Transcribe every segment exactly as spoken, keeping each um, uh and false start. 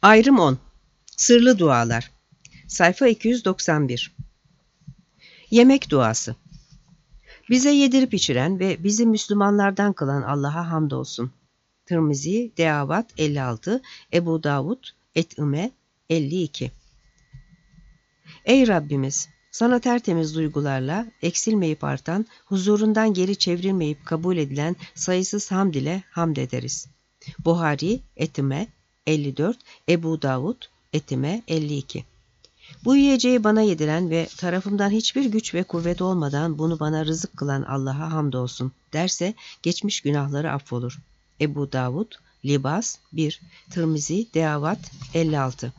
Ayrım on. Sırlı dualar. Sayfa iki yüz doksan bir. Yemek duası. Bize yedirip içiren ve bizi Müslümanlardan kılan Allah'a hamdolsun. Tirmizi, Deavat elli altı, Ebu Davud, Et-ime elli iki. Ey Rabbimiz! Sana tertemiz duygularla, eksilmeyip artan, huzurundan geri çevrilmeyip kabul edilen sayısız hamd ile hamd ederiz. Buhari, Et-ime elli dört, Ebu Davud, Et-ime elli iki. Bu yiyeceği bana yediren ve tarafımdan hiçbir güç ve kuvvet olmadan bunu bana rızık kılan Allah'a hamdolsun derse geçmiş günahları affolur. Ebu Davud, Libas bir, Tirmizi, Deavat elli altı.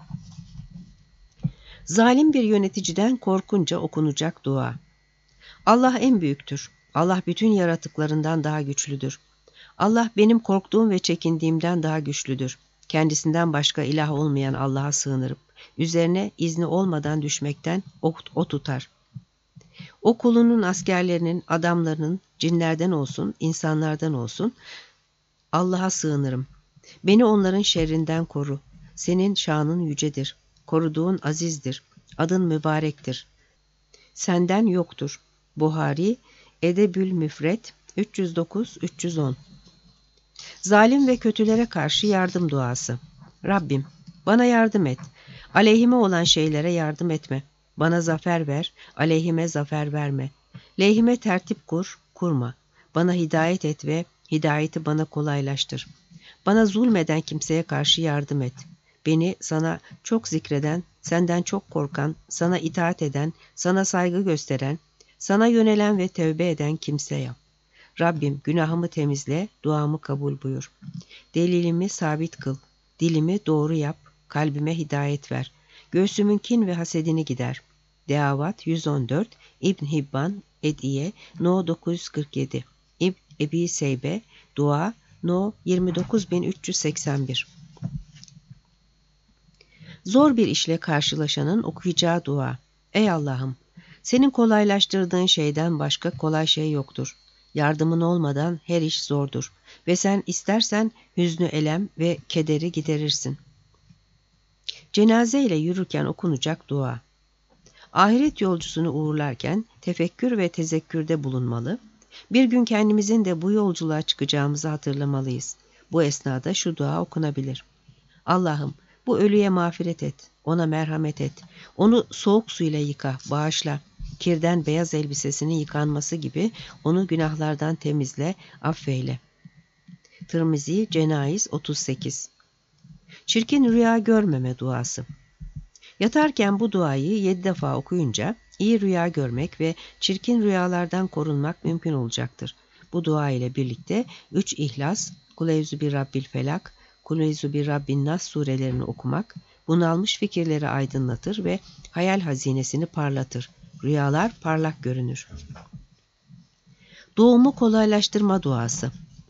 Zalim bir yöneticiden korkunca okunacak dua. Allah en büyüktür. Allah bütün yaratıklarından daha güçlüdür. Allah benim korktuğum ve çekindiğimden daha güçlüdür. Kendisinden başka ilah olmayan Allah'a sığınırım. Üzerine izni olmadan düşmekten o, o tutar. O kulunun askerlerinin, adamlarının, cinlerden olsun, insanlardan olsun, Allah'a sığınırım. Beni onların şerrinden koru. Senin şanın yücedir. Koruduğun azizdir. Adın mübarektir. Senden yoktur. Buhari, Edebül Müfret üç yüz dokuz üç yüz on. Zalim ve kötülere karşı yardım duası. Rabbim, bana yardım et. Aleyhime olan şeylere yardım etme. Bana zafer ver, aleyhime zafer verme. Lehime tertip kur, kurma. Bana hidayet et ve hidayeti bana kolaylaştır. Bana zulmeden kimseye karşı yardım et. Beni sana çok zikreden, senden çok korkan, sana itaat eden, sana saygı gösteren, sana yönelen ve tövbe eden kimse yap. Rabbim günahımı temizle, duamı kabul buyur. Delilimi sabit kıl, dilimi doğru yap, kalbime hidayet ver. Göğsümün kin ve hasedini gider. Deavat yüz on dört, İbn Hibban, Ediye, No dokuz yüz kırk yedi, İbn Ebi Seybe, Dua, No yirmi dokuz bin üç yüz seksen bir. Zor bir işle karşılaşanın okuyacağı dua. Ey Allah'ım! Senin kolaylaştırdığın şeyden başka kolay şey yoktur. Yardımın olmadan her iş zordur ve sen istersen hüznü elem ve kederi giderirsin. Cenaze ile yürürken okunacak dua. Ahiret yolcusunu uğurlarken tefekkür ve tezekkürde bulunmalı, bir gün kendimizin de bu yolculuğa çıkacağımızı hatırlamalıyız. Bu esnada şu dua okunabilir. Allah'ım, bu ölüye mağfiret et, ona merhamet et, onu soğuk suyla yıka, bağışla, kirden beyaz elbisesinin yıkanması gibi onu günahlardan temizle, affeyle. Tirmizi, Cenaiz otuz sekiz. Çirkin rüya görmeme duası. Yatarken bu duayı yedi defa okuyunca iyi rüya görmek ve çirkin rüyalardan korunmak mümkün olacaktır. Bu dua ile birlikte üç İhlas, Kuleyzu bir Rabbil Felak, Kuleyzu bir Rabbin Nas surelerini okumak, bunalmış fikirleri aydınlatır ve hayal hazinesini parlatır. Rüyalar parlak görünür. Doğumu kolaylaştırma duası.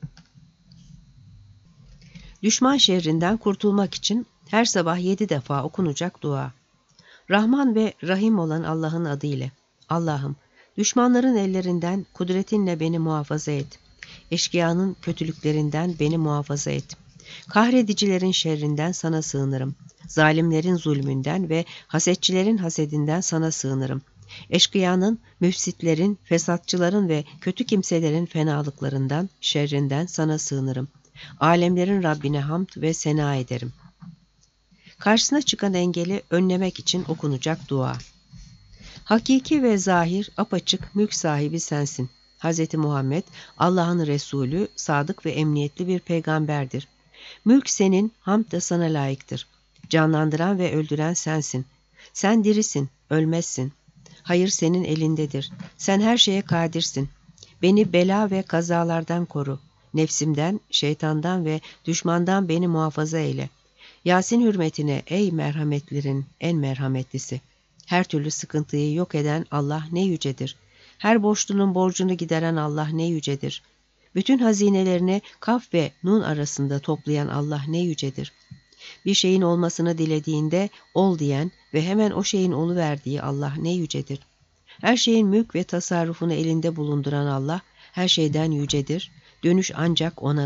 Düşman şerrinden kurtulmak için her sabah yedi defa okunacak dua. Rahman ve Rahim olan Allah'ın adıyla. Allah'ım, düşmanların ellerinden kudretinle beni muhafaza et. Eşkıyanın kötülüklerinden beni muhafaza et. Kahredicilerin şerrinden sana sığınırım. Zalimlerin zulmünden ve hasetçilerin hasedinden sana sığınırım. Eşkıyanın, müfsitlerin, fesatçıların ve kötü kimselerin fenalıklarından, şerrinden sana sığınırım. Alemlerin Rabbine hamd ve sena ederim. Karşısına çıkan engeli önlemek için okunacak dua. Hakiki ve zahir, apaçık mülk sahibi sensin. Hz. Muhammed, Allah'ın Resulü, sadık ve emniyetli bir peygamberdir. Mülk senin, hamd da sana layıktır. Canlandıran ve öldüren sensin. Sen dirisin, ölmezsin. Hayır senin elindedir. Sen her şeye kadirsin. Beni bela ve kazalardan koru. Nefsimden, şeytandan ve düşmandan beni muhafaza eyle. Yasin hürmetine ey merhametlerin en merhametlisi. Her türlü sıkıntıyı yok eden Allah ne yücedir. Her borçlunun borcunu gideren Allah ne yücedir. Bütün hazinelerini Kaf ve Nun arasında toplayan Allah ne yücedir. Bir şeyin olmasını dilediğinde ol diyen ve hemen o şeyin oluverdiği Allah ne yücedir. Her şeyin mülk ve tasarrufunu elinde bulunduran Allah her şeyden yücedir. Dönüş ancak O'nadır.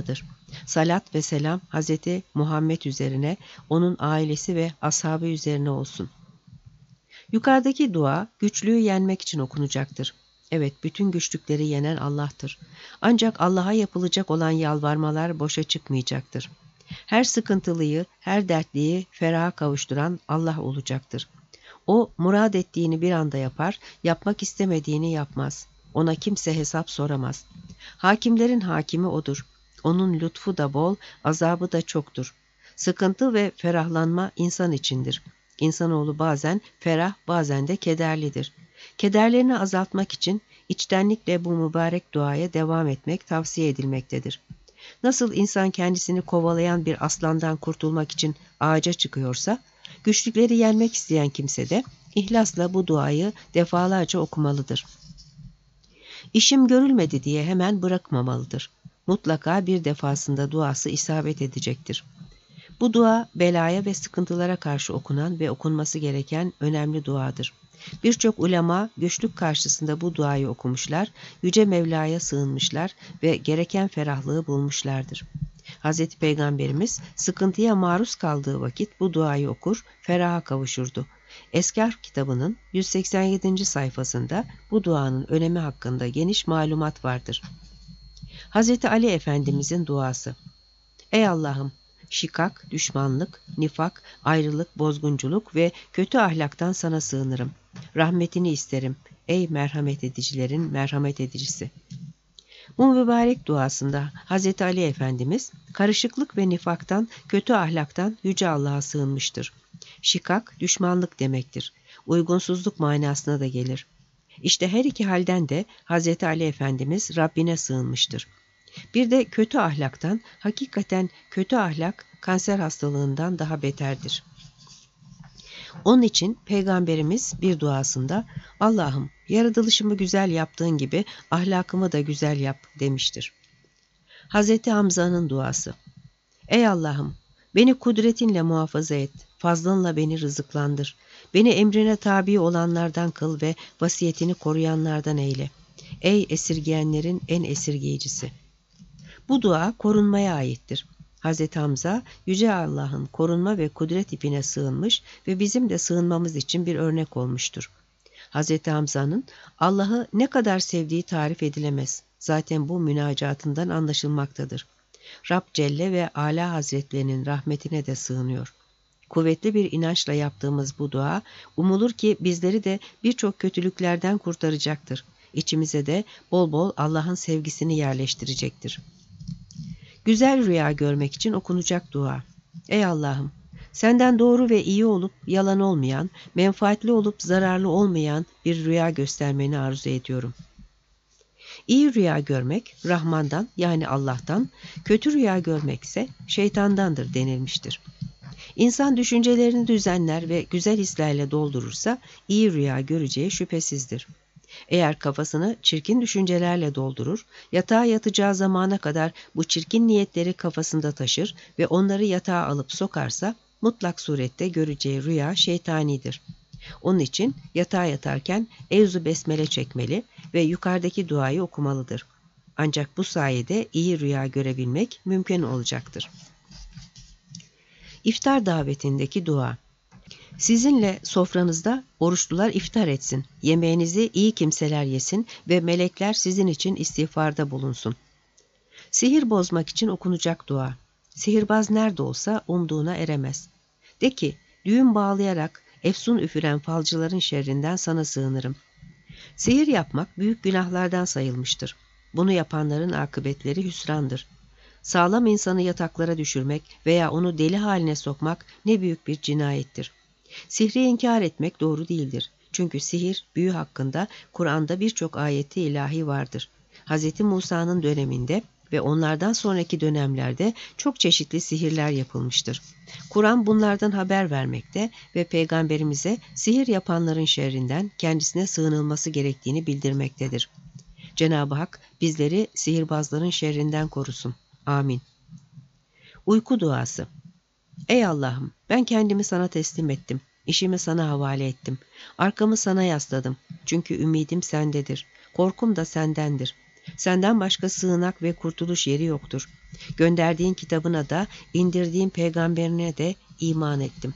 Salat ve selam Hazreti Muhammed üzerine, onun ailesi ve ashabı üzerine olsun. Yukarıdaki dua güçlüğü yenmek için okunacaktır. Evet, bütün güçlükleri yenen Allah'tır. Ancak Allah'a yapılacak olan yalvarmalar boşa çıkmayacaktır. Her sıkıntılıyı, her dertliyi feraha kavuşturan Allah olacaktır. O, murad ettiğini bir anda yapar, yapmak istemediğini yapmaz. Ona kimse hesap soramaz. Hakimlerin hakimi O'dur. Onun lütfu da bol, azabı da çoktur. Sıkıntı ve ferahlanma insan içindir. İnsanoğlu bazen ferah, bazen de kederlidir. Kederlerini azaltmak için içtenlikle bu mübarek duaya devam etmek tavsiye edilmektedir. Nasıl insan kendisini kovalayan bir aslandan kurtulmak için ağaca çıkıyorsa, güçlükleri yenmek isteyen kimse de ihlasla bu duayı defalarca okumalıdır. İşim görülmedi diye hemen bırakmamalıdır. Mutlaka bir defasında duası isabet edecektir. Bu dua belaya ve sıkıntılara karşı okunan ve okunması gereken önemli duadır. Birçok ulema güçlük karşısında bu duayı okumuşlar, Yüce Mevla'ya sığınmışlar ve gereken ferahlığı bulmuşlardır. Hz. Peygamberimiz sıkıntıya maruz kaldığı vakit bu duayı okur, feraha kavuşurdu. Eskar kitabının yüz seksen yedinci sayfasında bu duanın önemi hakkında geniş malumat vardır. Hz. Ali Efendimizin duası. Ey Allah'ım! Şikak, düşmanlık, nifak, ayrılık, bozgunculuk ve kötü ahlaktan sana sığınırım. Rahmetini isterim. Ey merhamet edicilerin merhamet edicisi. Bu mübarek duasında Hz. Ali Efendimiz karışıklık ve nifaktan, kötü ahlaktan Yüce Allah'a sığınmıştır. Şikak, düşmanlık demektir. Uygunsuzluk manasına da gelir. İşte her iki halden de Hz. Ali Efendimiz Rabbine sığınmıştır. Bir de kötü ahlaktan, hakikaten kötü ahlak kanser hastalığından daha beterdir. Onun için Peygamberimiz bir duasında Allah'ım yaratılışımı güzel yaptığın gibi ahlakımı da güzel yap demiştir. Hazreti Hamza'nın duası. Ey Allah'ım beni kudretinle muhafaza et, fazlınla beni rızıklandır. Beni emrine tabi olanlardan kıl ve vasiyetini koruyanlardan eyle. Ey esirgeyenlerin en esirgeyicisi. Bu dua korunmaya aittir. Hz. Hamza, Yüce Allah'ın korunma ve kudret ipine sığınmış ve bizim de sığınmamız için bir örnek olmuştur. Hz. Hamza'nın Allah'ı ne kadar sevdiği tarif edilemez. Zaten bu münacatından anlaşılmaktadır. Rab Celle ve Ala Hazretlerinin rahmetine de sığınıyor. Kuvvetli bir inançla yaptığımız bu dua, umulur ki bizleri de birçok kötülüklerden kurtaracaktır. İçimize de bol bol Allah'ın sevgisini yerleştirecektir. Güzel rüya görmek için okunacak dua. Ey Allah'ım! Senden doğru ve iyi olup yalan olmayan, menfaatli olup zararlı olmayan bir rüya göstermeni arzu ediyorum. İyi rüya görmek Rahman'dan yani Allah'tan, kötü rüya görmekse şeytandandır denilmiştir. İnsan düşüncelerini düzenler ve güzel hislerle doldurursa iyi rüya göreceği şüphesizdir. Eğer kafasını çirkin düşüncelerle doldurur, yatağa yatacağı zamana kadar bu çirkin niyetleri kafasında taşır ve onları yatağa alıp sokarsa, mutlak surette göreceği rüya şeytanidir. Onun için yatağa yatarken Evzu Besmele çekmeli ve yukarıdaki duayı okumalıdır. Ancak bu sayede iyi rüya görebilmek mümkün olacaktır. İftar davetindeki dua. Sizinle sofranızda oruçlular iftar etsin, yemeğinizi iyi kimseler yesin ve melekler sizin için istiğfarda bulunsun. Sihir bozmak için okunacak dua. Sihirbaz nerede olsa umduğuna eremez. De ki, düğün bağlayarak efsun üfüren falcıların şerrinden sana sığınırım. Sihir yapmak büyük günahlardan sayılmıştır. Bunu yapanların akıbetleri hüsrandır. Sağlam insanı yataklara düşürmek veya onu deli haline sokmak ne büyük bir cinayettir. Sihri inkar etmek doğru değildir. Çünkü sihir, büyü hakkında Kur'an'da birçok ayeti ilahi vardır. Hz. Musa'nın döneminde ve onlardan sonraki dönemlerde çok çeşitli sihirler yapılmıştır. Kur'an bunlardan haber vermekte ve Peygamberimize sihir yapanların şerrinden kendisine sığınılması gerektiğini bildirmektedir. Cenab-ı Hak bizleri sihirbazların şerrinden korusun. Amin. Uyku duası. Ey Allah'ım, ben kendimi sana teslim ettim. İşimi sana havale ettim. Arkamı sana yasladım. Çünkü ümidim sendedir. Korkum da sendendir. Senden başka sığınak ve kurtuluş yeri yoktur. Gönderdiğin kitabına da, indirdiğin peygamberine de iman ettim.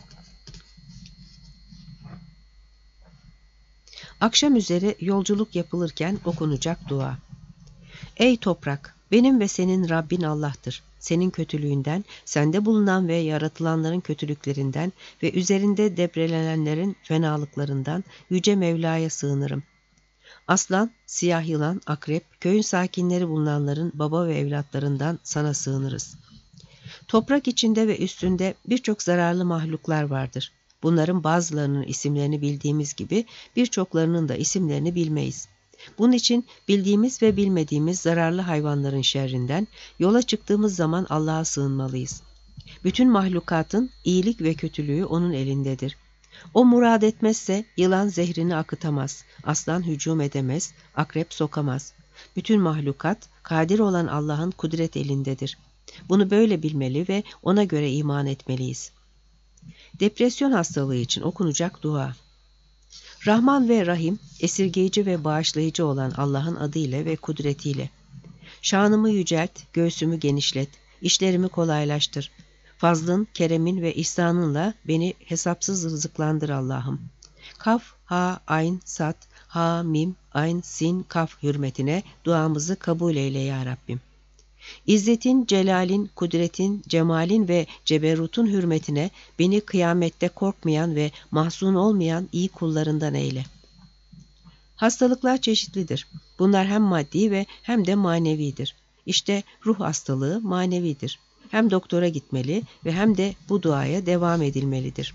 Akşam üzeri yolculuk yapılırken okunacak dua. Ey toprak! Benim ve senin Rabbin Allah'tır. Senin kötülüğünden, sende bulunan ve yaratılanların kötülüklerinden ve üzerinde debrelenenlerin fenalıklarından Yüce Mevla'ya sığınırım. Aslan, siyah yılan, akrep, köyün sakinleri bulunanların baba ve evlatlarından sana sığınırız. Toprak içinde ve üstünde birçok zararlı mahluklar vardır. Bunların bazılarının isimlerini bildiğimiz gibi birçoklarının da isimlerini bilmeyiz. Bunun için bildiğimiz ve bilmediğimiz zararlı hayvanların şerrinden yola çıktığımız zaman Allah'a sığınmalıyız. Bütün mahlukatın iyilik ve kötülüğü onun elindedir. O murad etmezse yılan zehrini akıtamaz, aslan hücum edemez, akrep sokamaz. Bütün mahlukat kadir olan Allah'ın kudret elindedir. Bunu böyle bilmeli ve ona göre iman etmeliyiz. Depresyon hastalığı için okunacak dua. Rahman ve Rahim, esirgeyici ve bağışlayıcı olan Allah'ın adıyla ve kudretiyle. Şanımı yücelt, göğsümü genişlet, işlerimi kolaylaştır. Fazlın, keremin ve ihsanınla beni hesapsız rızıklandır Allah'ım. Kaf, ha, ayn, sat, ha, mim, ayn, sin, kaf hürmetine duamızı kabul eyle ya Rabbim. İzzetin, celalin, kudretin, cemalin ve ceberutun hürmetine beni kıyamette korkmayan ve mahzun olmayan iyi kullarından eyle. Hastalıklar çeşitlidir. Bunlar hem maddi ve hem de manevidir. İşte ruh hastalığı manevidir. Hem doktora gitmeli ve hem de bu duaya devam edilmelidir.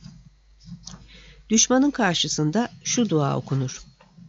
Düşmanın karşısında şu dua okunur.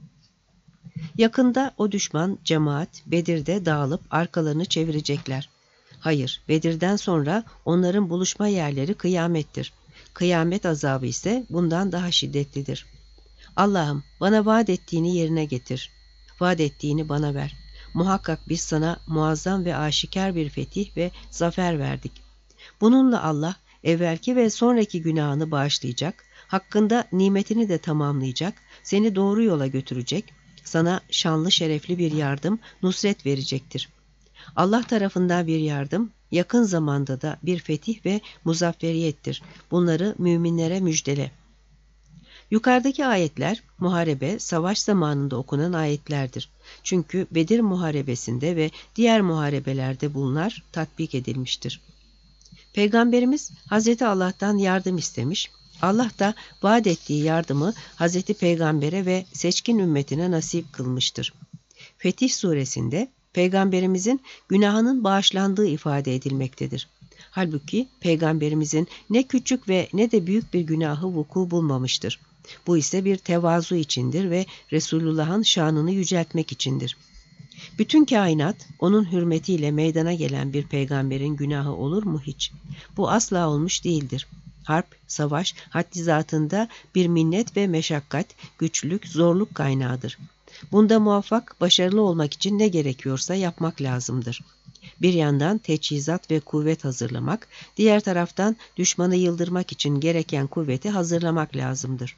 Yakında o düşman cemaat Bedir'de dağılıp arkalarını çevirecekler. Hayır, Bedir'den sonra onların buluşma yerleri kıyamettir. Kıyamet azabı ise bundan daha şiddetlidir. Allah'ım bana vaat ettiğini yerine getir. Vaat ettiğini bana ver. Muhakkak biz sana muazzam ve aşikar bir fetih ve zafer verdik. Bununla Allah evvelki ve sonraki günahını bağışlayacak, hakkında nimetini de tamamlayacak, seni doğru yola götürecek, sana şanlı şerefli bir yardım, nusret verecektir. Allah tarafından bir yardım, yakın zamanda da bir fetih ve muzafferiyettir. Bunları müminlere müjdele. Yukarıdaki ayetler, muharebe, savaş zamanında okunan ayetlerdir. Çünkü Bedir muharebesinde ve diğer muharebelerde bunlar tatbik edilmiştir. Peygamberimiz Hazreti Allah'tan yardım istemiş, Allah da vaat ettiği yardımı Hazreti Peygamber'e ve seçkin ümmetine nasip kılmıştır. Fetih suresinde Peygamberimizin günahının bağışlandığı ifade edilmektedir. Halbuki Peygamberimizin ne küçük ve ne de büyük bir günahı vuku bulmamıştır. Bu ise bir tevazu içindir ve Resulullah'ın şanını yüceltmek içindir. Bütün kainat onun hürmetiyle meydana gelen bir peygamberin günahı olur mu hiç? Bu asla olmuş değildir. Harp, savaş, haddi zatında bir minnet ve meşakkat, güçlük, zorluk kaynağıdır. Bunda muvaffak, başarılı olmak için ne gerekiyorsa yapmak lazımdır. Bir yandan teçhizat ve kuvvet hazırlamak, diğer taraftan düşmanı yıldırmak için gereken kuvveti hazırlamak lazımdır.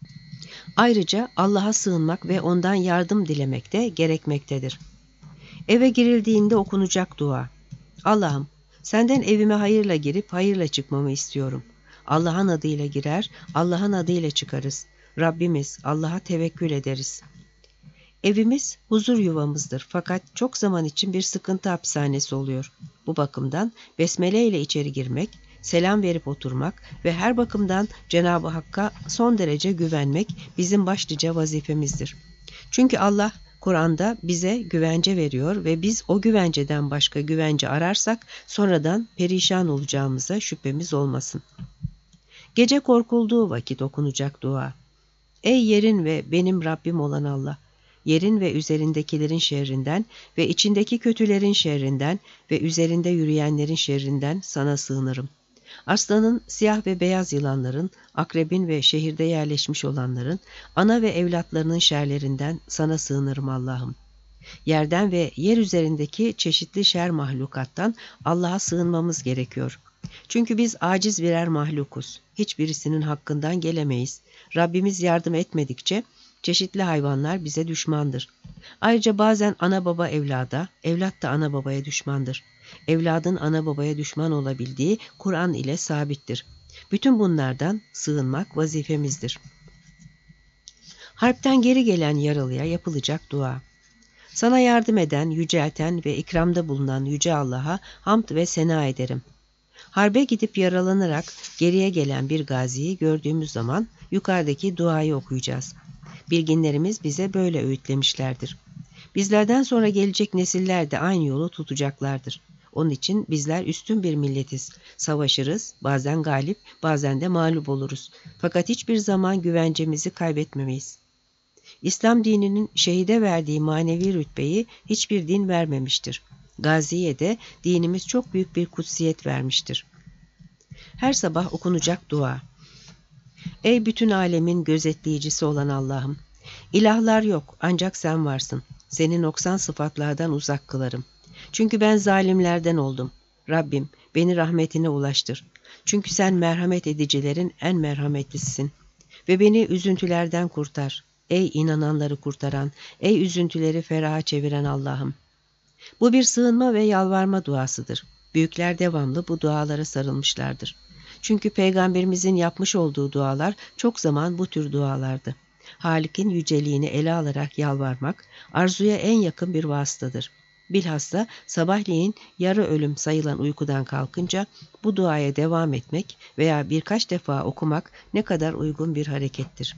Ayrıca Allah'a sığınmak ve ondan yardım dilemek de gerekmektedir. Eve girildiğinde okunacak dua. Allah'ım, senden evime hayırla girip hayırla çıkmamı istiyorum. Allah'ın adıyla girer, Allah'ın adıyla çıkarız. Rabbimiz, Allah'a tevekkül ederiz. Evimiz huzur yuvamızdır fakat çok zaman için bir sıkıntı hapishanesi oluyor. Bu bakımdan besmele ile içeri girmek, selam verip oturmak ve her bakımdan Cenab-ı Hakk'a son derece güvenmek bizim başlıca vazifemizdir. Çünkü Allah Kur'an'da bize güvence veriyor ve biz o güvenceden başka güvence ararsak sonradan perişan olacağımıza şüphemiz olmasın. Gece korkulduğu vakit okunacak dua. Ey yerin ve benim Rabbim olan Allah! Yerin ve üzerindekilerin şerrinden ve içindeki kötülerin şerrinden ve üzerinde yürüyenlerin şerrinden sana sığınırım. Aslanın, siyah ve beyaz yılanların, akrebin ve şehirde yerleşmiş olanların, ana ve evlatlarının şerlerinden sana sığınırım Allah'ım. Yerden ve yer üzerindeki çeşitli şer mahlukattan Allah'a sığınmamız gerekiyor. Çünkü biz aciz birer mahlukuz. Hiçbirisinin hakkından gelemeyiz. Rabbimiz yardım etmedikçe Çeşitli hayvanlar bize düşmandır. Ayrıca bazen ana baba evlada, evlat da ana babaya düşmandır. Evladın ana babaya düşman olabildiği Kur'an ile sabittir. Bütün bunlardan sığınmak vazifemizdir. Harpten geri gelen yaralıya yapılacak dua. Sana yardım eden, yücelten ve ikramda bulunan Yüce Allah'a hamd ve sena ederim. Harbe gidip yaralanarak geriye gelen bir gaziyi gördüğümüz zaman yukarıdaki duayı okuyacağız. Bilginlerimiz bize böyle öğütlemişlerdir. Bizlerden sonra gelecek nesiller de aynı yolu tutacaklardır. Onun için bizler üstün bir milletiz. Savaşırız, bazen galip, bazen de mağlup oluruz. Fakat hiçbir zaman güvencemizi kaybetmemeyiz. İslam dininin şehide verdiği manevi rütbeyi hiçbir din vermemiştir. Gaziye de dinimiz çok büyük bir kutsiyet vermiştir. Her sabah okunacak dua. Ey bütün alemin gözetleyicisi olan Allah'ım! İlahlar yok, ancak sen varsın. Seni noksan sıfatlardan uzak kılarım. Çünkü ben zalimlerden oldum. Rabbim, beni rahmetine ulaştır. Çünkü sen merhamet edicilerin en merhametlisisin. Ve beni üzüntülerden kurtar. Ey inananları kurtaran, ey üzüntüleri feraha çeviren Allah'ım! Bu bir sığınma ve yalvarma duasıdır. Büyükler devamlı bu dualara sarılmışlardır. Çünkü Peygamberimizin yapmış olduğu dualar çok zaman bu tür dualardı. Halik'in yüceliğini ele alarak yalvarmak, arzuya en yakın bir vasıtadır. Bilhassa sabahleyin yarı ölüm sayılan uykudan kalkınca bu duaya devam etmek veya birkaç defa okumak ne kadar uygun bir harekettir.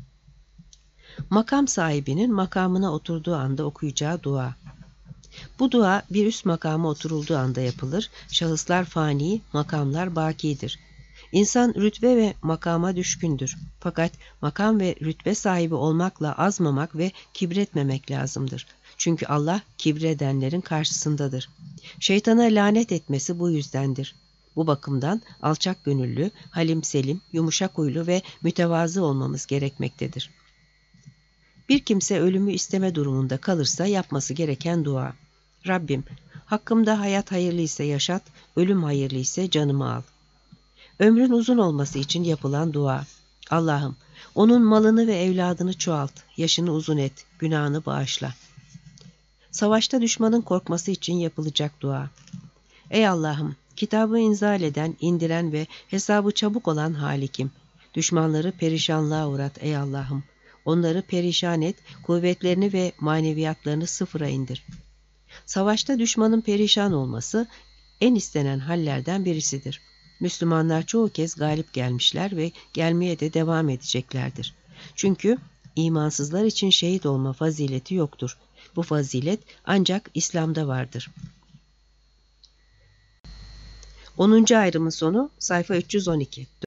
Makam sahibinin makamına oturduğu anda okuyacağı dua. Bu dua bir üst makama oturulduğu anda yapılır. Şahıslar fani, makamlar bakidir. İnsan rütbe ve makama düşkündür. Fakat makam ve rütbe sahibi olmakla azmamak ve kibretmemek lazımdır. Çünkü Allah kibredenlerin karşısındadır. Şeytana lanet etmesi bu yüzdendir. Bu bakımdan alçak gönüllü, halim selim, yumuşak huylu ve mütevazı olmamız gerekmektedir. Bir kimse ölümü isteme durumunda kalırsa yapması gereken dua. Rabbim, hakkımda hayat hayırlıysa yaşat, ölüm hayırlıysa canımı al. Ömrün uzun olması için yapılan dua. Allah'ım, onun malını ve evladını çoğalt, yaşını uzun et, günahını bağışla. Savaşta düşmanın korkması için yapılacak dua. Ey Allah'ım, kitabı inzal eden, indiren ve hesabı çabuk olan Halikim, düşmanları perişanlığa uğrat ey Allah'ım. Onları perişan et, kuvvetlerini ve maneviyatlarını sıfıra indir. Savaşta düşmanın perişan olması en istenen hallerden birisidir. Müslümanlar çoğu kez galip gelmişler ve gelmeye de devam edeceklerdir. Çünkü imansızlar için şehit olma fazileti yoktur. Bu fazilet ancak İslam'da vardır. onuncu ayrımın sonu sayfa üç yüz on iki.